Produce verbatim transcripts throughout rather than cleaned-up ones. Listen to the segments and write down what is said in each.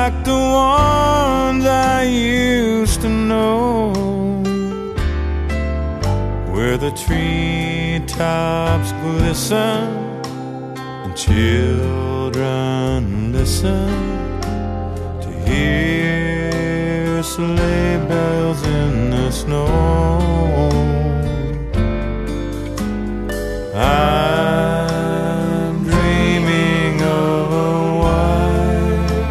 like the ones I used to know, where the treetops glisten and children listen to hear sleigh bells in the snow. I'm dreaming of a white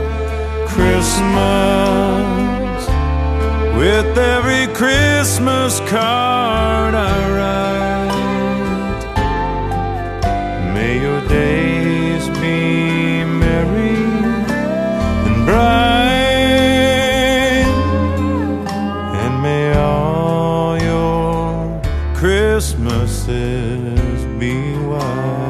Christmas with every Christmas card I write. May your days be merry and bright, and may all your Christmases be white.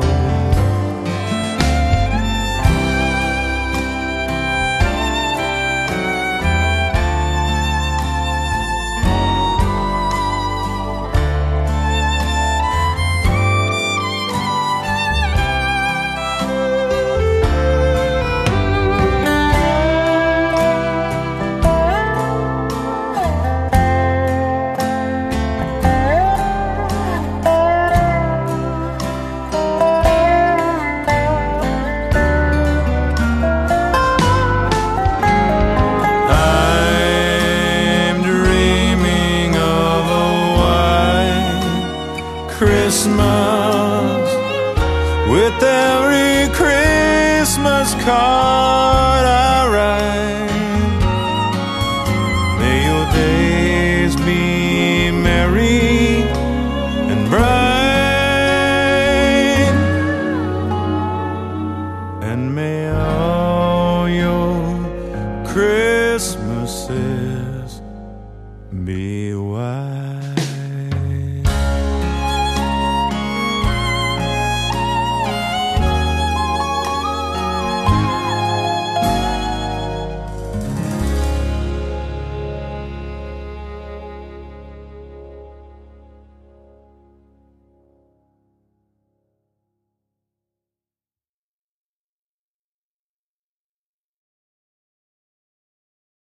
Christmas with every Christmas card I write. May your days be merry and bright, and may all your Christmases be white.